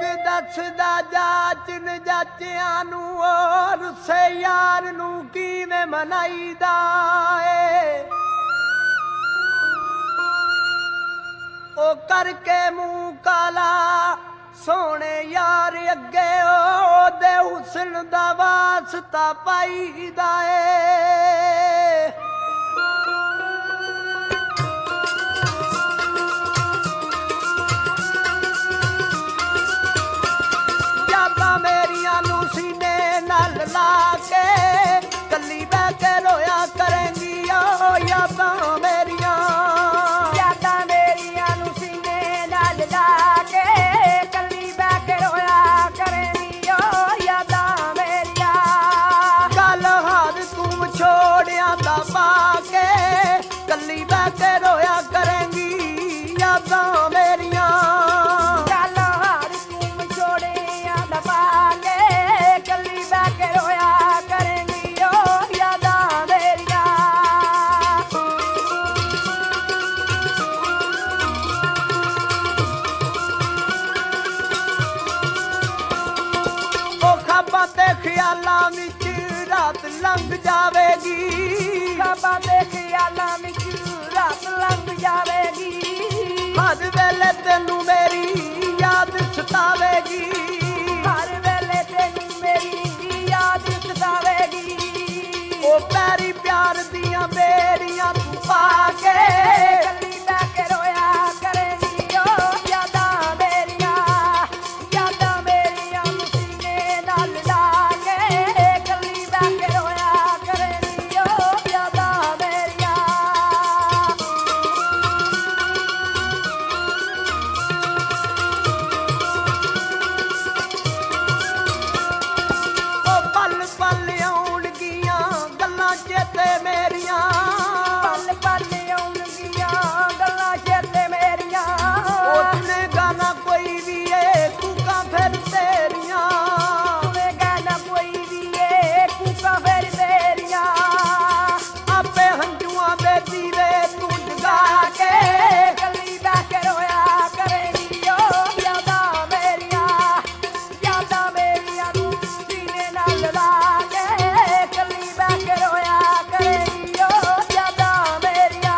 ਦੱਸਦਾ ਜਾਚਨ ਜਾਚਿਆਂ ਨੂੰ ਔਰ ਰੁੱਸੇ ਯਾਰ ਨੂੰ ਕਿਵੇਂ ਮਨਾਈਦਾ ਏ। ਉਹ ਕਰਕੇ ਮੂੰਹ ਕਾਲਾ ਸੋਹਣੇ ਯਾਰ ਅੱਗੇ ਉਹਦੇ ਹੁਸਨ ਦਾ ਵਾਸਤਾ ਪਾਈਦਾ ਏ। ਯਾਦਾਂ ਮੇਰੀਆਂ ਨੂੰ ਸੀਨੇ ਨਾਲ ਲਾ ਕੇ ਕੱਲੀ ਬਹਿ ਕੇ ਰੋਇਆ ਕਰੇਂਗੀ ਓ ਯਾਦਾਂ ਮੇਰੀਆਂ। ਨੂੰ ਸੀਨੇ ਨਾਲ ਲਾ ਕੇ ਕੱਲੀ ਬਹਿ ਕੇ ਰੋਇਆ ਕਰੇਂਗੀ ਓ ਯਾਦਾਂ ਮੇਰੀਆਂ। ਗੱਲ ਹਾਰ ਤੂੰ ਛੋੜਿਆ ਦਾ ਪਾ ਕੇ ਕੱਲੀ ਬਹਿ ਕੇ ਰੋਇਆ ਕਰੇਂਗੀ ਯਾਦਾਂ ਮੇਰੀਆਂ। ਗੱਲ ਹਾਰ ਤੂੰ ਛੋੜਿਆ ਦਾ ਪਾ ਕੇ ਕੱਲੀ ਬਹਿ ਕੇ ਰੋਇਆ ਕਰੇਂਗੀ ਓ ਯਾਦਾਂ ਮੇਰੀਆਂ। ਖਾਬਾਂ ਤੇ ਖਿਆਲਾਂ ਵਿੱਚ ਰਾਤ ਲੰਘ ਜਾਵੇਗੀ। ਖਾਬਾਂ ਤੇ ਖਿਆਲਾਂ ਵਿੱਚ ਰਾਤ ਲੰਘ ਜਾਵੇਗੀ। ਹਰ ਵੇਲੇ ਤੈਨੂੰ ਮੇਰੀ ਯਾਦ ਸਤਾਵੇਗੀ। ਹਰ ਵੇਲੇ ਤੈਨੂੰ ਮੇਰੀ ਯਾਦ ਸਤਾਵੇਗੀ। ਉਹ ਪੈਰੀ ਪਿਆਰ ਦੀਆਂ ਬੇੜੀਆਂ ਤੂੰ ਪਾ ਕੇ ਕੱਲੀ ਬਹਿ ਕੇ ਰੋਇਆ ਕਰੇਂਗੀ ਓ ਯਾਦਾਂ ਮੇਰੀਆਂ। ਯਾਦਾਂ ਮੇਰੀਆਂ ਨੂੰ ਸੀਨੇ ਨਾਲ ਲਾ ਕੇ ਕੱਲੀ ਬਹਿ ਕੇ ਰੋਇਆ ਕਰੇਂਗੀ ਓ ਯਾਦਾਂ ਮੇਰੀਆਂ। ਉਹ ਪਲ ਪਲ ਆਉਣਗੀਆਂ ਗੱਲਾਂ ਚੇਤੇ ਮੇਰੀਆਂ। ਪਲ ਪਲ ਆਉਣਗੀਆਂ ਗੱਲਾਂ ਚੇਤੇ ਮੇਰੀਆਂ। ਉਸਨੇ ਗਾਣਾ ਕੋਈ ਵੀ ਏ ਕੂਕਾਂ ਫਿਰ ਤੇਰੀਆਂ। ਸੁਣੇਗਾ ਨਾ ਕੋਈ ਵੀ ਏ ਕੂਕਾਂ ਫਿਰ ਤੇਰੀਆਂ। ਆਪੇ ਹੰਝੂਆਂ ਦੇ ਦੀਵੇ ਤੂੰ ਜਗਾ ਕੇ ਕੱਲੀ ਬਹਿ ਕੇ ਰੋਇਆ ਕਰੇਂਗੀ ਓ ਯਾਦਾਂ ਮੇਰੀਆਂ। ਯਾਦਾਂ ਮੇਰੀਆਂ ਨੂੰ ਸੀਨੇ ਨਾਲ ਲਾ ਕੇ ਕੱਲੀ ਬਹਿ ਕੇ ਰੋਇਆ ਕਰੇਂਗੀ ਓ ਯਾਦਾਂ ਮੇਰੀਆਂ।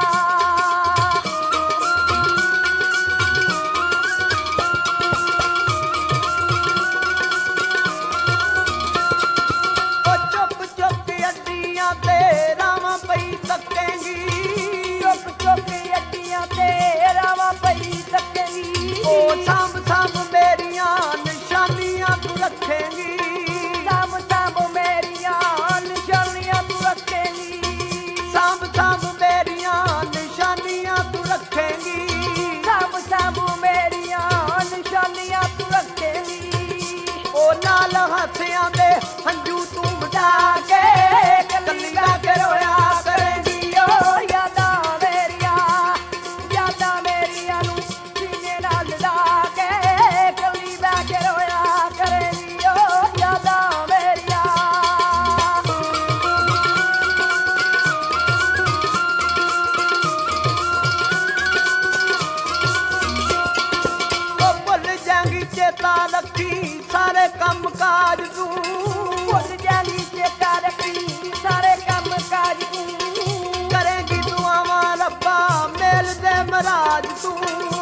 ਉਹ ਚੁੱਪ ਚੁੱਪ ਅੱਡੀਆਂ ਤੇ ਰਾਵਾਂ ਪਈ ਤੱਕੇਂਗੀ। ਚੁੱਪ ਚੁੱਪ ਅੱਡੀਆਂ ਤੇ ਰਾਵਾਂ ਪਈ ਤੱਕੇਂਗੀ। ਉਹ ਸਾਂਭ ਸਾਂਭ ਮੇਰੀਆਂ ਨਿਸ਼ਾਨੀਆਂ ਤੂੰ ਰੱਖੇਂਗੀ। ਸਾਂਭ ਸਾਂਭ ਮੇਰੀਆਂ ਨਿਸ਼ਾਨੀਆਂ ਤੂੰ ਰੱਖੇਂਗੀ। ਸਾਂਭ ਸਾਂਭ ਮੇਰੀਆਂ ਨਿਸ਼ਾਨੀਆਂ ਤੂੰ ਰੱਖੇਂਗੀ। ਸਾਂਭ ਸਾਂਭ ਮੇਰੀਆਂ ਨਿਸ਼ਾਨੀਆਂ ਤੂੰ ਰੱਖੇਂਗੀ। ਉਹ ਨਾਲ ਹਾਸਿਆਂ ਦੇ ਹੰਝੂ ਤੂੰ ਵਟਾ ਕੇ ਕੱਲੀ ਬਹਿ ਕੇ ਰੋਇਆ ਕਰੇਂਗੀ ਓ ਯਾਦਾਂ ਮੇਰੀਆਂ। ਯਾਦਾਂ ਮੇਰੀਆਂ ਨੂੰ ਸੀਨੇ ਨਾਲ ਲਾ ਕੇ ਕੱਲੀ ਬਹਿ ਕੇ ਰੋਇਆ ਕਰੇਂਗੀ ਓ ਯਾਦਾਂ ਮੇਰੀਆਂ। ਉਹ ਭੁੱਲ ਜਾਂਗੀ ਚੇਤਾ ਰੱਖੀ ਸਾਰੇ ਕੰਮ ਕਾਜ ਤੂੰ। ਭੁੱਲ ਜਾਣੀ ਚੇਤਾ ਰੱਖੀ ਸਾਰੇ ਕੰਮ ਕਾਜ ਤੂੰ। ਕਰੇਂਗੀ ਦੁਆਵਾਂ ਰੱਬਾ ਮੇਲ ਦੇ ਮਹਾਰਾਜ ਤੂੰ।